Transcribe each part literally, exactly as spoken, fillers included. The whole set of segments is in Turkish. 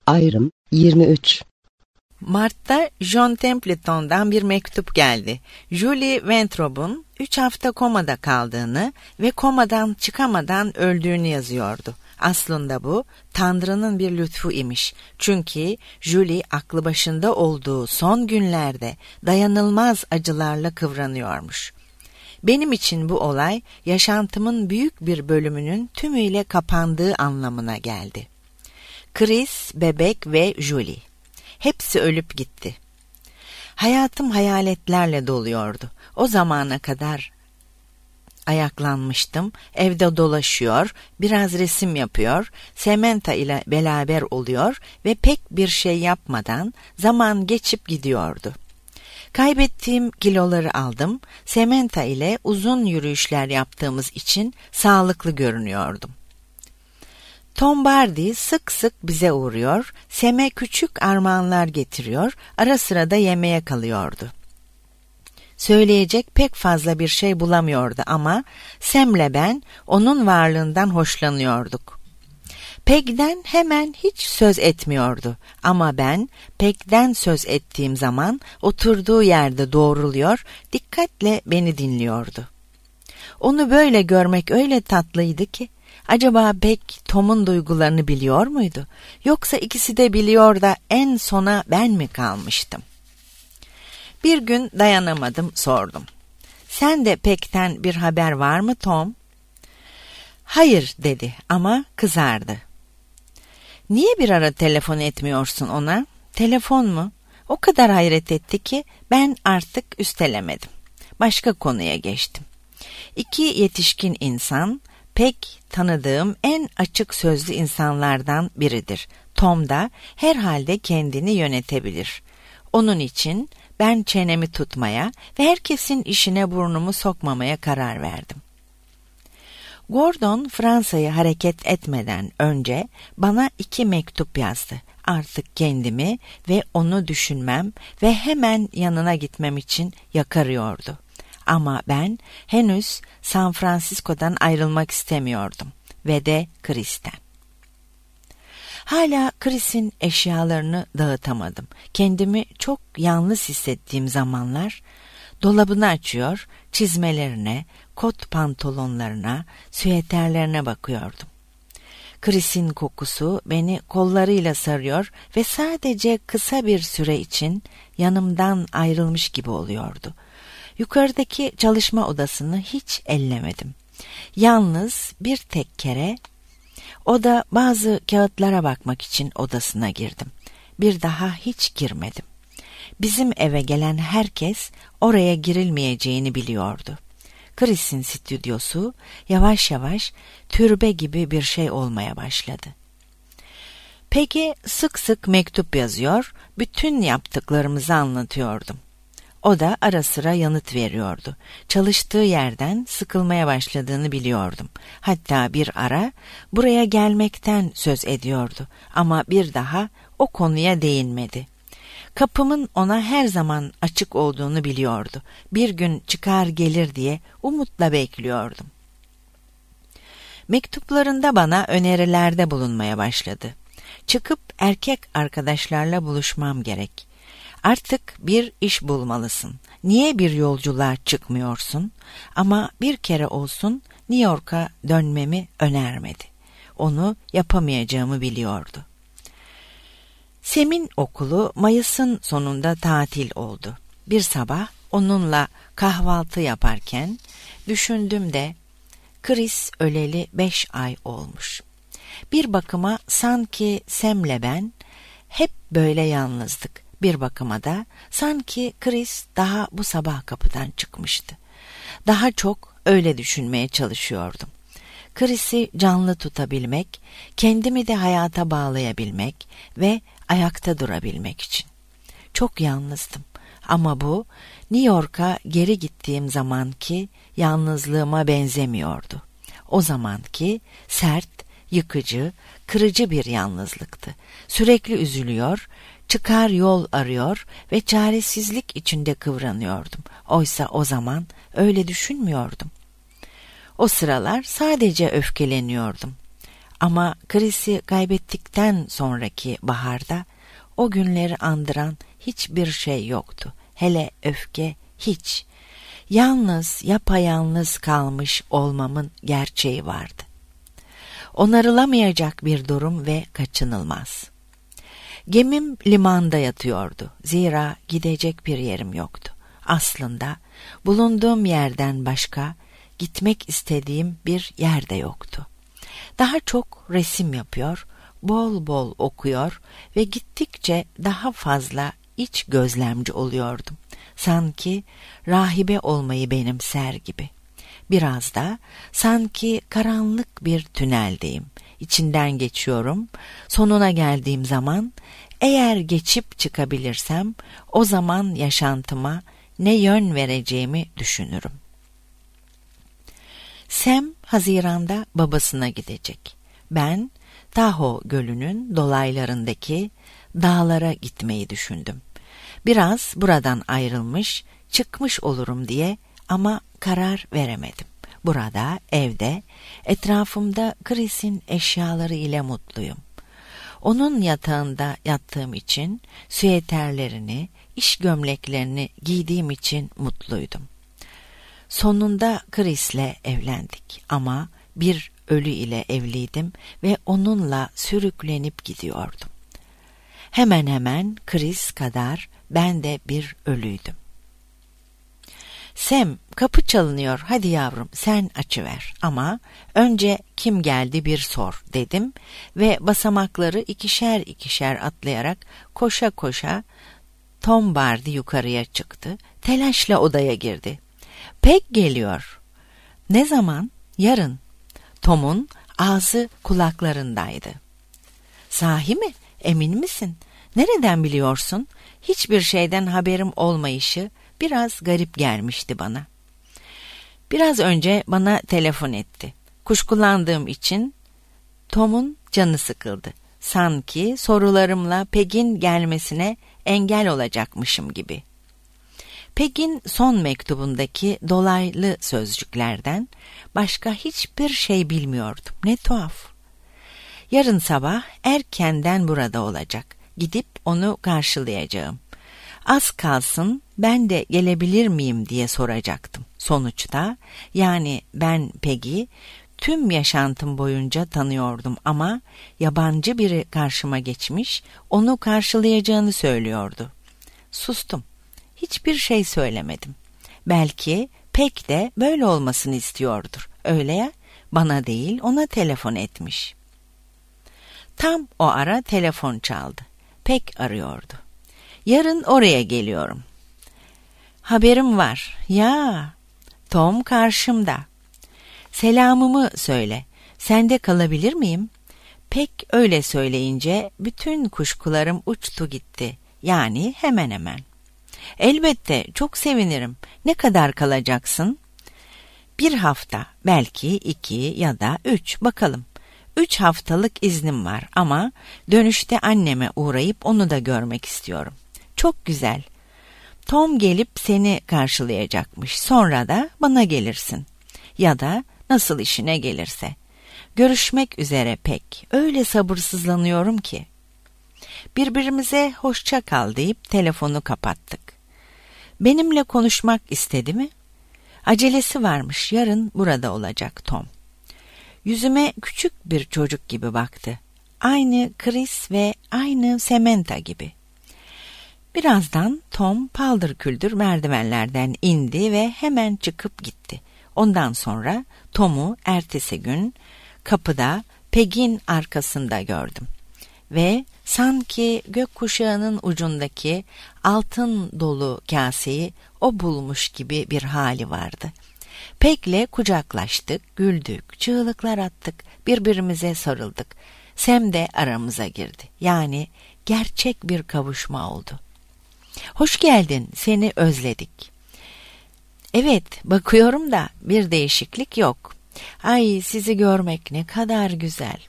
Ayrım yirmi üç. Mart'ta John Templeton'dan bir mektup geldi. Julie Weintraub'un üç hafta komada kaldığını ve komadan çıkamadan öldüğünü yazıyordu. Aslında bu Tanrı'nın bir lütfu imiş. Çünkü Julie aklı başında olduğu son günlerde dayanılmaz acılarla kıvranıyormuş. Benim için bu olay yaşantımın büyük bir bölümünün tümüyle kapandığı anlamına geldi. Chris, bebek ve Julie. Hepsi ölüp gitti. Hayatım hayaletlerle doluyordu. O zamana kadar ayaklanmıştım, evde dolaşıyor, biraz resim yapıyor, Samantha ile beraber oluyor ve pek bir şey yapmadan zaman geçip gidiyordu. Kaybettiğim kiloları aldım, Samantha ile uzun yürüyüşler yaptığımız için sağlıklı görünüyordum. Tom Bardi sık sık bize uğruyor, Sam'e küçük armağanlar getiriyor, ara sıra da yemeğe kalıyordu. Söyleyecek pek fazla bir şey bulamıyordu ama Sam'le ben onun varlığından hoşlanıyorduk. Peg'den hemen hiç söz etmiyordu ama ben Peg'den söz ettiğim zaman oturduğu yerde doğruluyor, dikkatle beni dinliyordu. Onu böyle görmek öyle tatlıydı ki, acaba Peg Tom'un duygularını biliyor muydu? Yoksa ikisi de biliyor da en sona ben mi kalmıştım? Bir gün dayanamadım, sordum. Sen de Peg'ten bir haber var mı Tom? Hayır dedi ama kızardı. Niye bir ara telefon etmiyorsun ona? Telefon mu? O kadar hayret etti ki ben artık üstelemedim. Başka konuya geçtim. İki yetişkin insan, Peg tanıdığım en açık sözlü insanlardan biridir. Tom da herhalde kendini yönetebilir. Onun için ben çenemi tutmaya ve herkesin işine burnumu sokmamaya karar verdim. Gordon Fransa'ya hareket etmeden önce bana iki mektup yazdı. Artık kendimi ve onu düşünmem ve hemen yanına gitmem için yakarıyordu. Ama ben henüz San Francisco'dan ayrılmak istemiyordum ve de Chris'ten. Hala Chris'in eşyalarını dağıtamadım. Kendimi çok yalnız hissettiğim zamanlar dolabını açıyor, çizmelerine, kot pantolonlarına, süeterlerine bakıyordum. Chris'in kokusu beni kollarıyla sarıyor ve sadece kısa bir süre için yanımdan ayrılmış gibi oluyordu. Yukarıdaki çalışma odasını hiç ellemedim. Yalnız bir tek kere o da bazı kağıtlara bakmak için odasına girdim. Bir daha hiç girmedim. Bizim eve gelen herkes oraya girilmeyeceğini biliyordu. Chris'in stüdyosu yavaş yavaş türbe gibi bir şey olmaya başladı. Peg'e sık sık mektup yazıyor, bütün yaptıklarımızı anlatıyordum. O da ara sıra yanıt veriyordu. Çalıştığı yerden sıkılmaya başladığını biliyordum. Hatta bir ara buraya gelmekten söz ediyordu ama bir daha o konuya değinmedi. Kapımın ona her zaman açık olduğunu biliyordu. Bir gün çıkar gelir diye umutla bekliyordum. Mektuplarında bana önerilerde bulunmaya başladı. Çıkıp erkek arkadaşlarla buluşmam gerek. Artık bir iş bulmalısın. Niye bir yolculuğa çıkmıyorsun? Ama bir kere olsun New York'a dönmemi önermedi. Onu yapamayacağımı biliyordu. Sem'in okulu Mayıs'ın sonunda tatil oldu. Bir sabah onunla kahvaltı yaparken düşündüm de Chris öleli beş ay olmuş. Bir bakıma sanki Sam'le ben hep böyle yalnızdık. Bir bakıma da sanki Chris daha bu sabah kapıdan çıkmıştı. Daha çok öyle düşünmeye çalışıyordum. Chris'i canlı tutabilmek, kendimi de hayata bağlayabilmek ve ayakta durabilmek için. Çok yalnızdım ama bu New York'a geri gittiğim zamanki yalnızlığıma benzemiyordu. O zamanki sert, yıkıcı, kırıcı bir yalnızlıktı. Sürekli üzülüyor, çıkar yol arıyor ve çaresizlik içinde kıvranıyordum. Oysa o zaman öyle düşünmüyordum. O sıralar sadece öfkeleniyordum. Ama Chris'i kaybettikten sonraki baharda o günleri andıran hiçbir şey yoktu. Hele öfke hiç. Yalnız, yapayalnız kalmış olmamın gerçeği vardı. Onarılamayacak bir durum ve kaçınılmaz. Gemim limanda yatıyordu. Zira gidecek bir yerim yoktu. Aslında bulunduğum yerden başka gitmek istediğim bir yer de yoktu. Daha çok resim yapıyor, bol bol okuyor ve gittikçe daha fazla iç gözlemci oluyordum. Sanki rahibe olmayı benimser gibi. Biraz da sanki karanlık bir tüneldeyim. İçinden geçiyorum. Sonuna geldiğim zaman eğer geçip çıkabilirsem o zaman yaşantıma ne yön vereceğimi düşünürüm. Sam Haziran'da babasına gidecek. Ben Tahoe Gölü'nün dolaylarındaki dağlara gitmeyi düşündüm. Biraz buradan ayrılmış, çıkmış olurum diye ama karar veremedim. Burada, evde, etrafımda Chris'in eşyaları ile mutluyum. Onun yatağında yattığım için, süeterlerini, iş gömleklerini giydiğim için mutluydum. Sonunda Chris'le evlendik ama bir ölü ile evliydim ve onunla sürüklenip gidiyordum. Hemen hemen Chris kadar ben de bir ölüydüm. Sam, kapı çalınıyor, hadi yavrum sen açıver ama önce kim geldi bir sor dedim ve basamakları ikişer ikişer atlayarak koşa koşa Tom Bardi yukarıya çıktı, telaşla odaya girdi. Pek geliyor. Ne zaman? Yarın. Tom'un ağzı kulaklarındaydı. Sahi mi? Emin misin? Nereden biliyorsun? Hiçbir şeyden haberim olmayışı biraz garip gelmişti bana. Biraz önce bana telefon etti. Kuşkulandığım için Tom'un canı sıkıldı. Sanki sorularımla Peg'in gelmesine engel olacakmışım gibi. Peg'in son mektubundaki dolaylı sözcüklerden başka hiçbir şey bilmiyordum. Ne tuhaf. Yarın sabah erkenden burada olacak. Gidip onu karşılayacağım. Az kalsın ben de gelebilir miyim diye soracaktım. Sonuçta yani ben Peg'i tüm yaşantım boyunca tanıyordum ama yabancı biri karşıma geçmiş, onu karşılayacağını söylüyordu. Sustum. Hiçbir şey söylemedim. Belki Peg de böyle olmasını istiyordur. Öyle ya, bana değil ona telefon etmiş. Tam o ara telefon çaldı. Peg arıyordu. Yarın oraya geliyorum. Haberim var. Ya, Tom karşımda. Selamımı söyle. Sende kalabilir miyim? Peg öyle söyleyince bütün kuşkularım uçtu gitti. Yani hemen hemen. Elbette, çok sevinirim. Ne kadar kalacaksın? Bir hafta, belki iki ya da üç, bakalım. Üç haftalık iznim var ama dönüşte anneme uğrayıp onu da görmek istiyorum. Çok güzel. Tom gelip seni karşılayacakmış. Sonra da bana gelirsin. Ya da nasıl işine gelirse. Görüşmek üzere Peg. Öyle sabırsızlanıyorum ki. Birbirimize hoşça kal deyip telefonu kapattık. Benimle konuşmak istedi mi? Acelesi varmış, yarın burada olacak Tom. Yüzüme küçük bir çocuk gibi baktı. Aynı Chris ve aynı Samantha gibi. Birazdan Tom paldır küldür merdivenlerden indi ve hemen çıkıp gitti. Ondan sonra Tom'u ertesi gün kapıda Peg'in arkasında gördüm. Ve sanki gökkuşağının ucundaki altın dolu kaseyi o bulmuş gibi bir hali vardı. Peg'le kucaklaştık, güldük, çığlıklar attık, birbirimize sarıldık. Sam de aramıza girdi. Yani gerçek bir kavuşma oldu. Hoş geldin, seni özledik. Evet, bakıyorum da bir değişiklik yok. Ay, sizi görmek ne kadar güzel.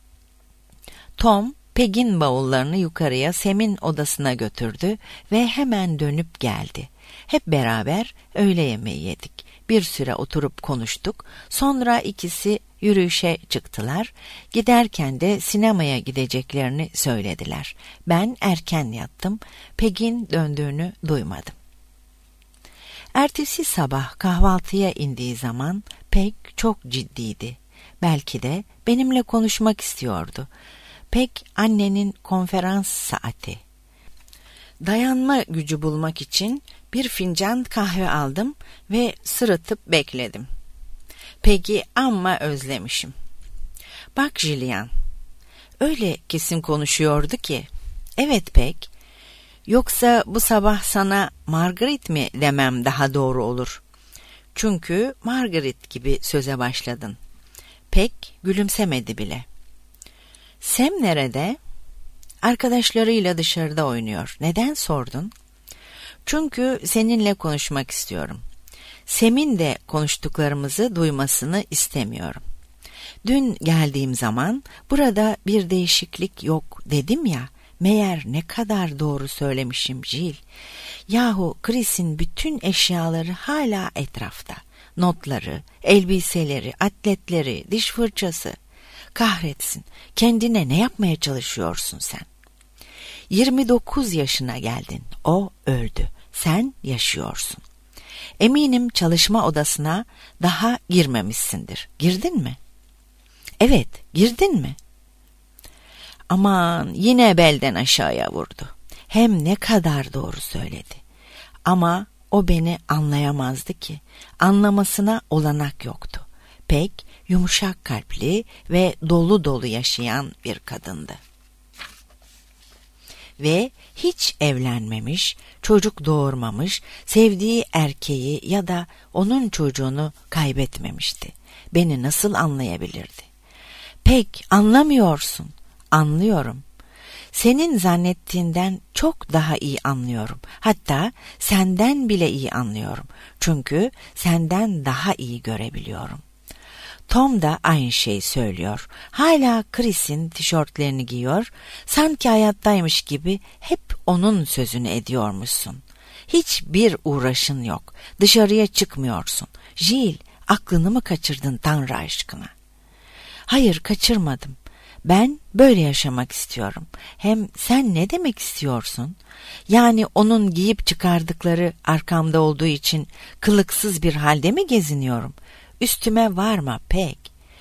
Tom, Peg'in bavullarını yukarıya Sam'in odasına götürdü ve hemen dönüp geldi. Hep beraber öğle yemeği yedik. Bir süre oturup konuştuk. Sonra ikisi yürüyüşe çıktılar. Giderken de sinemaya gideceklerini söylediler. Ben erken yattım. Peg'in döndüğünü duymadım. Ertesi sabah kahvaltıya indiği zaman Peg çok ciddiydi. Belki de benimle konuşmak istiyordu. Peg annenin konferans saati. Dayanma gücü bulmak için bir fincan kahve aldım ve sırıtıp bekledim. Peg'i amma özlemişim. Bak Jillian, öyle kesin konuşuyordu ki. Evet Peg, yoksa bu sabah sana Margaret mi demem daha doğru olur. Çünkü Margaret gibi söze başladın. Peg gülümsemedi bile. Sam nerede? Arkadaşlarıyla dışarıda oynuyor. Neden sordun? Çünkü seninle konuşmak istiyorum. Sam'in de konuştuklarımızı duymasını istemiyorum. Dün geldiğim zaman burada bir değişiklik yok dedim ya. Meğer ne kadar doğru söylemişim Jill. Yahu Chris'in bütün eşyaları hala etrafta. Notları, elbiseleri, atletleri, diş fırçası. Kahretsin, kendine ne yapmaya çalışıyorsun sen? yirmi dokuz yaşına geldin, o öldü, sen yaşıyorsun. Eminim çalışma odasına daha girmemişsindir. Girdin mi? Evet, girdin mi? Aman, yine belden aşağıya vurdu. Hem ne kadar doğru söyledi. Ama o beni anlayamazdı ki. Anlamasına olanak yoktu. Pek yumuşak kalpli ve dolu dolu yaşayan bir kadındı. Ve hiç evlenmemiş, çocuk doğurmamış, sevdiği erkeği ya da onun çocuğunu kaybetmemişti. Beni nasıl anlayabilirdi? Pek anlamıyorsun. Anlıyorum. Senin zannettiğinden çok daha iyi anlıyorum. Hatta senden bile iyi anlıyorum. Çünkü senden daha iyi görebiliyorum. Tom da aynı şeyi söylüyor. Hala Chris'in tişörtlerini giyiyor. Sanki hayattaymış gibi hep onun sözünü ediyormuşsun. Hiçbir uğraşın yok. Dışarıya çıkmıyorsun. Jill, aklını mı kaçırdın Tanrı aşkına? Hayır, kaçırmadım. Ben böyle yaşamak istiyorum. Hem sen ne demek istiyorsun? Yani onun giyip çıkardıkları arkamda olduğu için kılıksız bir halde mi geziniyorum? Üstüme varma Peg.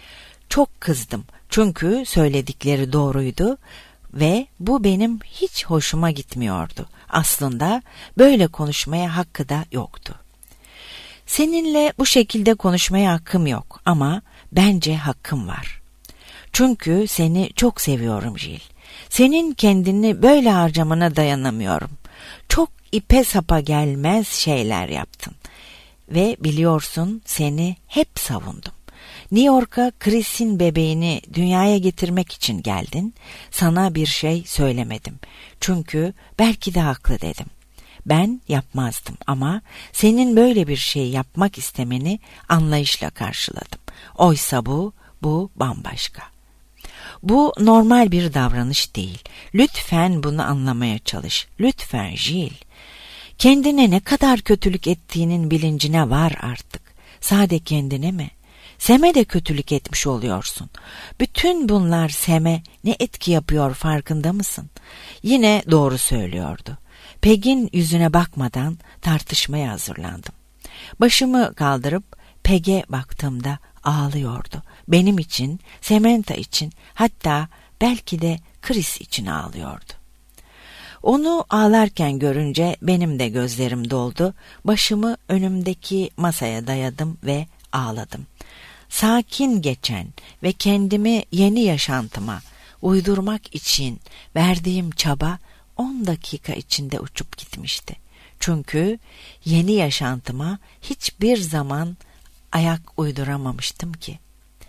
Çok kızdım çünkü söyledikleri doğruydu ve bu benim hiç hoşuma gitmiyordu. Aslında böyle konuşmaya hakkı da yoktu. Seninle bu şekilde konuşmaya hakkım yok ama bence hakkım var. Çünkü seni çok seviyorum Jill. Senin kendini böyle harcamana dayanamıyorum. Çok ipe sapa gelmez şeyler yaptın. Ve biliyorsun seni hep savundum. New York'a Chris'in bebeğini dünyaya getirmek için geldin. Sana bir şey söylemedim. Çünkü belki de haklı dedim. Ben yapmazdım ama senin böyle bir şey yapmak istemeni anlayışla karşıladım. Oysa bu, bu bambaşka. Bu normal bir davranış değil. Lütfen bunu anlamaya çalış. Lütfen Jill. Kendine ne kadar kötülük ettiğinin bilincine var artık. Sade kendine mi? Sem'e de kötülük etmiş oluyorsun. Bütün bunlar Sem'e ne etki yapıyor farkında mısın? Yine doğru söylüyordu. Peg'in yüzüne bakmadan tartışmaya hazırlandım. Başımı kaldırıp Peg'e baktığımda ağlıyordu. Benim için, Samantha için, hatta belki de Chris için ağlıyordu. Onu ağlarken görünce benim de gözlerim doldu. Başımı önümdeki masaya dayadım ve ağladım. Sakin geçen ve kendimi yeni yaşantıma uydurmak için verdiğim çaba on dakika içinde uçup gitmişti. Çünkü yeni yaşantıma hiçbir zaman ayak uyduramamıştım ki.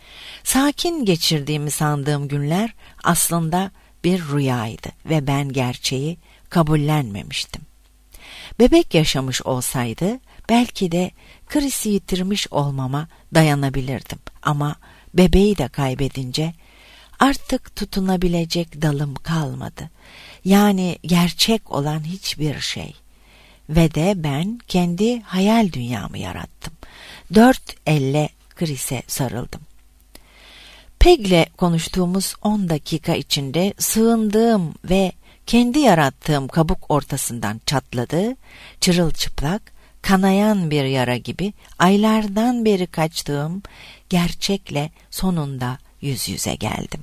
Sakin geçirdiğimi sandığım günler aslında bir rüyaydı ve ben gerçeği kabullenmemiştim. Bebek yaşamış olsaydı belki de Chris'i yitirmiş olmama dayanabilirdim ama bebeği de kaybedince artık tutunabilecek dalım kalmadı. Yani gerçek olan hiçbir şey. Ve de ben kendi hayal dünyamı yarattım. Dört elle Chris'e sarıldım. Peg'le konuştuğumuz on dakika içinde sığındığım ve kendi yarattığım kabuk ortasından çatladı, çırılçıplak, kanayan bir yara gibi aylardan beri kaçtığım gerçekle sonunda yüz yüze geldim.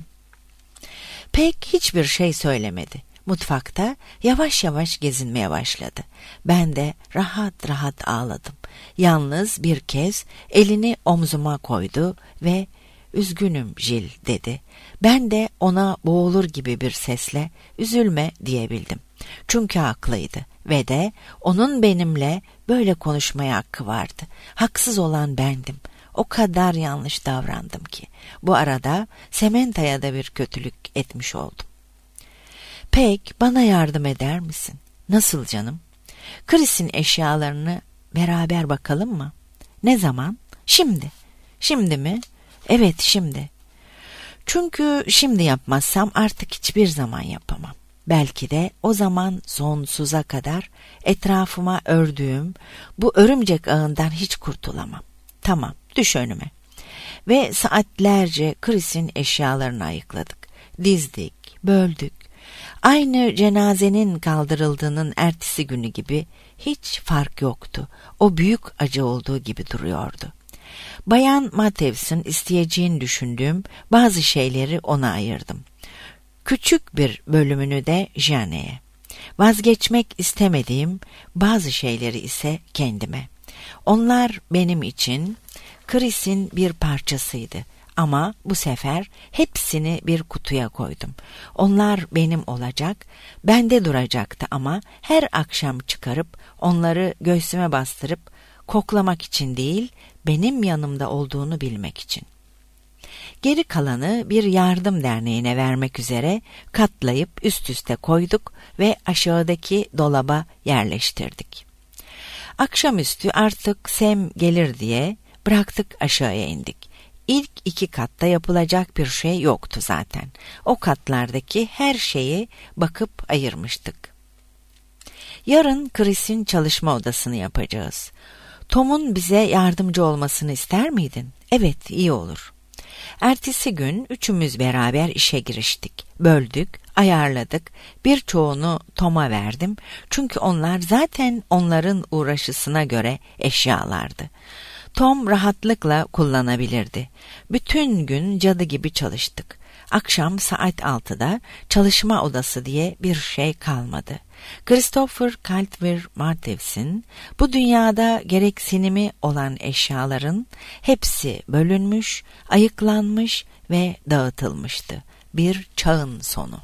Peg hiçbir şey söylemedi. Mutfakta yavaş yavaş gezinmeye başladı. Ben de rahat rahat ağladım. Yalnız bir kez elini omzuma koydu ve "Üzgünüm Jill" dedi. Ben de ona boğulur gibi bir sesle "Üzülme" diyebildim. Çünkü haklıydı ve de onun benimle böyle konuşmaya hakkı vardı. Haksız olan bendim. O kadar yanlış davrandım ki. Bu arada Samantha'ya da bir kötülük etmiş oldum. "Peg, bana yardım eder misin?" "Nasıl canım?" "Chris'in eşyalarını beraber bakalım mı?" "Ne zaman?" "Şimdi." "Şimdi mi?" "Evet, şimdi." Çünkü şimdi yapmazsam artık hiçbir zaman yapamam. Belki de o zaman sonsuza kadar etrafıma ördüğüm bu örümcek ağından hiç kurtulamam. Tamam, düş önüme. Ve saatlerce Chris'in eşyalarını ayıkladık. Dizdik, böldük. Aynı cenazenin kaldırıldığının ertesi günü gibi hiç fark yoktu. O büyük acı olduğu gibi duruyordu. Bayan Matthews'ın isteyeceğini düşündüğüm bazı şeyleri ona ayırdım. Küçük bir bölümünü de Jane'ye. Vazgeçmek istemediğim bazı şeyleri ise kendime. Onlar benim için Chris'in bir parçasıydı. Ama bu sefer hepsini bir kutuya koydum. Onlar benim olacak, bende duracaktı ama her akşam çıkarıp onları göğsüme bastırıp koklamak için değil, benim yanımda olduğunu bilmek için. Geri kalanı bir yardım derneğine vermek üzere katlayıp üst üste koyduk ve aşağıdaki dolaba yerleştirdik. Akşamüstü artık Sam gelir diye bıraktık, aşağıya indik. İlk iki katta yapılacak bir şey yoktu zaten. O katlardaki her şeyi bakıp ayırmıştık. Yarın Chris'in çalışma odasını yapacağız. Tom'un bize yardımcı olmasını ister miydin? Evet, iyi olur. Ertesi gün üçümüz beraber işe giriştik. Böldük, ayarladık. Birçoğunu Tom'a verdim. Çünkü onlar zaten onların uğraşısına göre eşyalardı. Tom rahatlıkla kullanabilirdi. Bütün gün cadı gibi çalıştık. Akşam saat altıda çalışma odası diye bir şey kalmadı. Christopher Caldwell Matthews'in bu dünyada gereksinimi olan eşyaların hepsi bölünmüş, ayıklanmış ve dağıtılmıştı. Bir çağın sonu.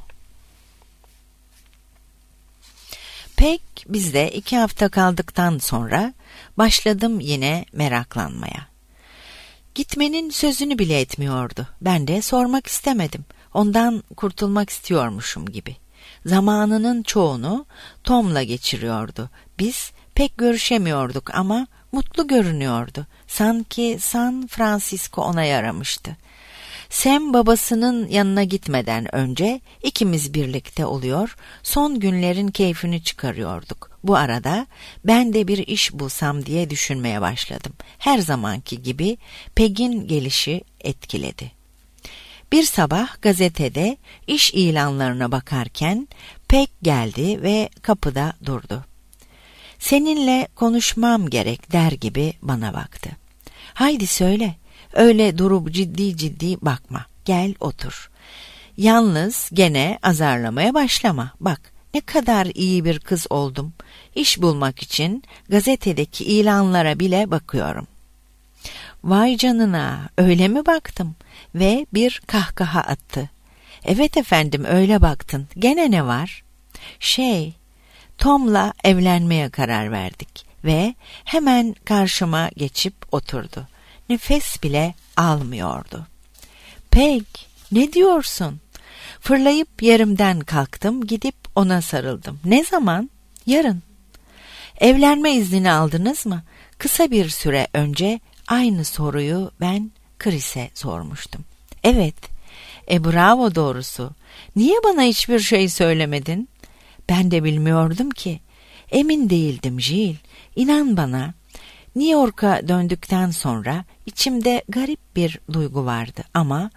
Pek bizde iki hafta kaldıktan sonra başladım yine meraklanmaya. Gitmenin sözünü bile etmiyordu. Ben de sormak istemedim. Ondan kurtulmak istiyormuşum gibi. Zamanının çoğunu Tom'la geçiriyordu. Biz pek görüşemiyorduk ama mutlu görünüyordu. Sanki San Francisco ona yaramıştı. Sam babasının yanına gitmeden önce ikimiz birlikte oluyor, son günlerin keyfini çıkarıyorduk. Bu arada ben de bir iş bulsam diye düşünmeye başladım. Her zamanki gibi Peg'in gelişi etkiledi. Bir sabah gazetede iş ilanlarına bakarken Peg geldi ve kapıda durdu. "Seninle konuşmam gerek" der gibi bana baktı. "Haydi söyle. Öyle durup ciddi ciddi bakma. Gel otur. Yalnız gene azarlamaya başlama. Bak ne kadar iyi bir kız oldum. İş bulmak için gazetedeki ilanlara bile bakıyorum." "Vay canına, öyle mi baktım?" ve bir kahkaha attı. "Evet efendim, öyle baktın. Gene ne var?" Şey, Tom'la evlenmeye karar verdik ve hemen karşıma geçip oturdu. Nefes bile almıyordu. "Peg, ne diyorsun?" Fırlayıp yerimden kalktım, gidip ona sarıldım. "Ne zaman?" "Yarın." "Evlenme iznini aldınız mı?" Kısa bir süre önce aynı soruyu ben Chris'e sormuştum. "Evet." "E bravo doğrusu. Niye bana hiçbir şey söylemedin?" "Ben de bilmiyordum ki. Emin değildim Jill. İnan bana. New York'a döndükten sonra içimde garip bir duygu vardı ama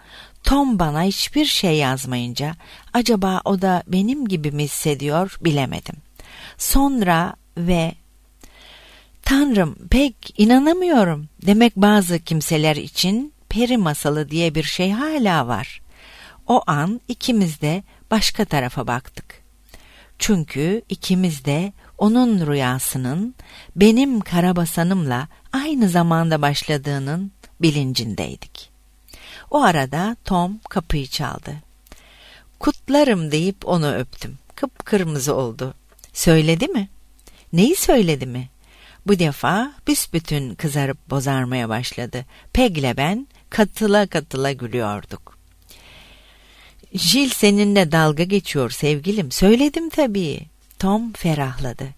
Tom bana hiçbir şey yazmayınca acaba o da benim gibi mi hissediyor bilemedim. Sonra ve Tanrım, pek inanamıyorum. Demek bazı kimseler için peri masalı diye bir şey hala var. O an ikimiz de başka tarafa baktık. Çünkü ikimiz de onun rüyasının benim karabasanımla aynı zamanda başladığının bilincindeydik. O arada Tom kapıyı çaldı. Kutlarım deyip onu öptüm. Kıpkırmızı oldu. Söyledi mi? Neyi söyledi mi? Bu defa büsbütün kızarıp bozarmaya başladı. Peg'le ben katıla katıla gülüyorduk. Jill seninle dalga geçiyor sevgilim. Söyledim tabii. Tom ferahladı.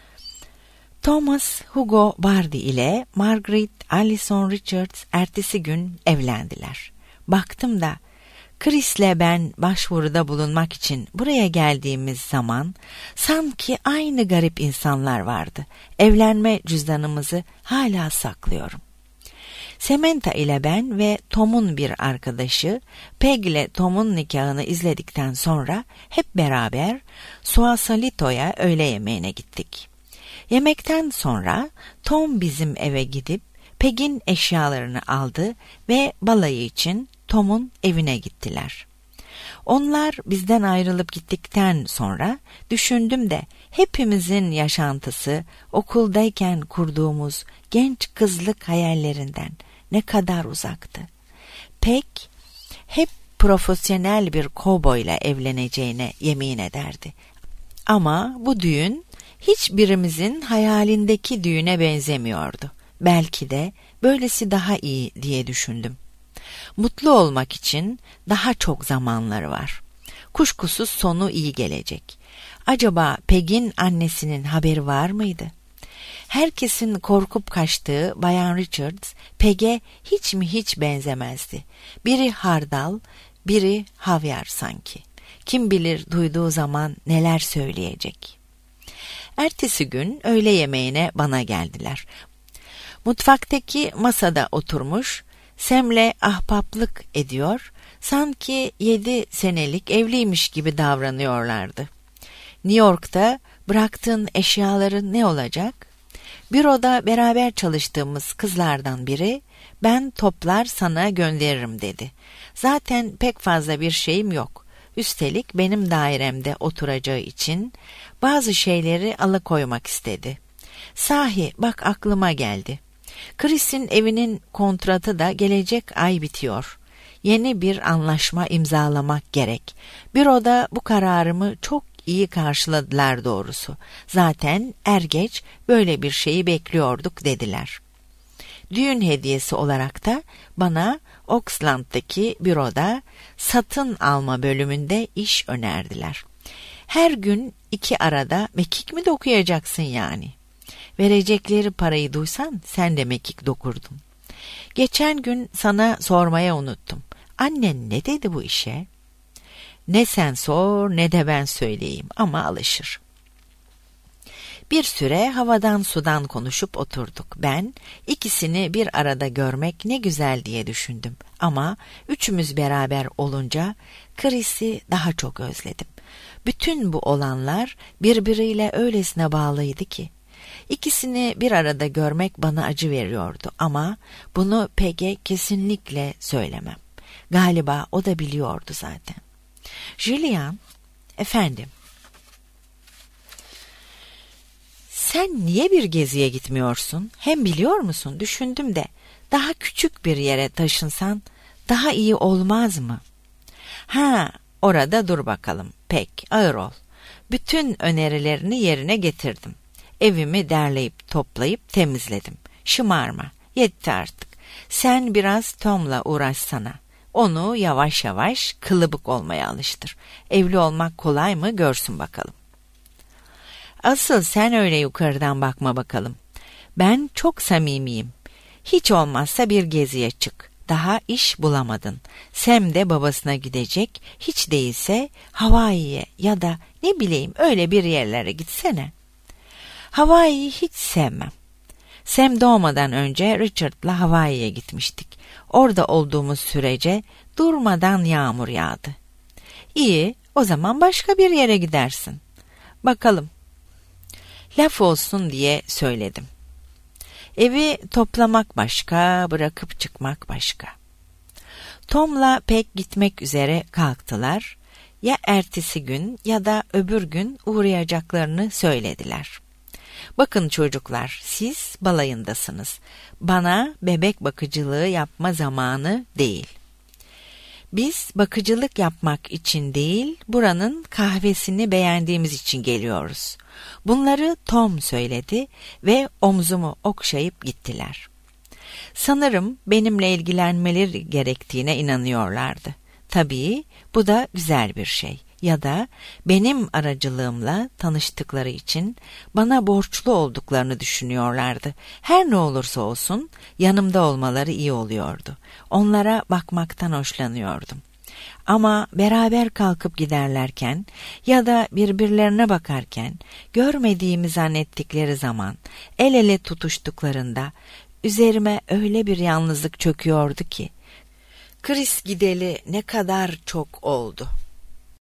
Thomas Hugo Bardi ile Margaret Alison Richards ertesi gün evlendiler. Baktım da Chris'le ben başvuruda bulunmak için buraya geldiğimiz zaman sanki aynı garip insanlar vardı. Evlenme cüzdanımızı hala saklıyorum. Samantha ile ben ve Tom'un bir arkadaşı Peg ile Tom'un nikahını izledikten sonra hep beraber Sausalito'ya öğle yemeğine gittik. Yemekten sonra Tom bizim eve gidip Peg'in eşyalarını aldı ve balayı için Tom'un evine gittiler. Onlar bizden ayrılıp gittikten sonra düşündüm de hepimizin yaşantısı okuldayken kurduğumuz genç kızlık hayallerinden ne kadar uzaktı. Peg hep profesyonel bir kovboyla evleneceğine yemin ederdi. Ama bu düğün hiçbirimizin hayalindeki düğüne benzemiyordu. Belki de böylesi daha iyi diye düşündüm. Mutlu olmak için daha çok zamanları var. Kuşkusuz sonu iyi gelecek. Acaba Peg'in annesinin haberi var mıydı? Herkesin korkup kaçtığı Bayan Richards, Peg'e hiç mi hiç benzemezdi. Biri hardal, biri havyar sanki. Kim bilir duyduğu zaman neler söyleyecek. Ertesi gün öğle yemeğine bana geldiler. Mutfaktaki masada oturmuş, Sam'le ahbaplık ediyor, sanki yedi senelik evliymiş gibi davranıyorlardı. New York'ta bıraktığın eşyaların ne olacak? Büroda beraber çalıştığımız kızlardan biri, ben toplar sana gönderirim dedi. Zaten pek fazla bir şeyim yok. Üstelik benim dairemde oturacağı için bazı şeyleri alıkoymak istedi. Sahi bak aklıma geldi. Chris'in evinin kontratı da gelecek ay bitiyor. Yeni bir anlaşma imzalamak gerek. Büroda bu kararımı çok iyi karşıladılar doğrusu. Zaten er geç böyle bir şeyi bekliyorduk dediler. Düğün hediyesi olarak da bana Oxland'daki büroda satın alma bölümünde iş önerdiler. Her gün iki arada mekik mi dokuyacaksın yani? Verecekleri parayı duysan sen de mekik dokurdun. Geçen gün sana sormaya unuttum. Annen ne dedi bu işe? Ne sen sor ne de ben söyleyeyim ama alışır. Bir süre havadan sudan konuşup oturduk. Ben ikisini bir arada görmek ne güzel diye düşündüm. Ama üçümüz beraber olunca Chris'i daha çok özledim. Bütün bu olanlar birbiriyle öylesine bağlıydı ki. İkisini bir arada görmek bana acı veriyordu ama bunu Peg'e kesinlikle söylemem. Galiba o da biliyordu zaten. Julian, efendim. Sen niye bir geziye gitmiyorsun? Hem biliyor musun, düşündüm de daha küçük bir yere taşınsan daha iyi olmaz mı? Ha, orada dur bakalım. Pek ağır ol. Bütün önerilerini yerine getirdim. Evimi derleyip toplayıp temizledim. Şımarma. Yetti artık. Sen biraz Tom'la uğraşsana. Onu yavaş yavaş kılıbık olmaya alıştır. Evli olmak kolay mı görsün bakalım. Asıl sen öyle yukarıdan bakma bakalım. Ben çok samimiyim. Hiç olmazsa bir geziye çık. Daha iş bulamadın. Sam de babasına gidecek. Hiç değilse Hawaii'ye ya da ne bileyim öyle bir yerlere gitsene. Hawaii'yi hiç sevmem. Sam doğmadan önce Richard'la Hawaii'ye gitmiştik. Orada olduğumuz sürece durmadan yağmur yağdı. İyi, o zaman başka bir yere gidersin. Bakalım. Laf olsun diye söyledim. Evi toplamak başka, bırakıp çıkmak başka. Tom'la Peg gitmek üzere kalktılar. Ya ertesi gün ya da öbür gün uğrayacaklarını söylediler. Bakın çocuklar, siz balayındasınız. Bana bebek bakıcılığı yapma zamanı değil. Biz bakıcılık yapmak için değil, buranın kahvesini beğendiğimiz için geliyoruz. Bunları Tom söyledi ve omzumu okşayıp gittiler. Sanırım benimle ilgilenmeleri gerektiğine inanıyorlardı. Tabii bu da güzel bir şey. Ya da benim aracılığımla tanıştıkları için bana borçlu olduklarını düşünüyorlardı. Her ne olursa olsun yanımda olmaları iyi oluyordu. Onlara bakmaktan hoşlanıyordum. Ama beraber kalkıp giderlerken ya da birbirlerine bakarken, görmediğimi zannettikleri zaman, el ele tutuştuklarında üzerime öyle bir yalnızlık çöküyordu ki, Chris gideli ne kadar çok oldu.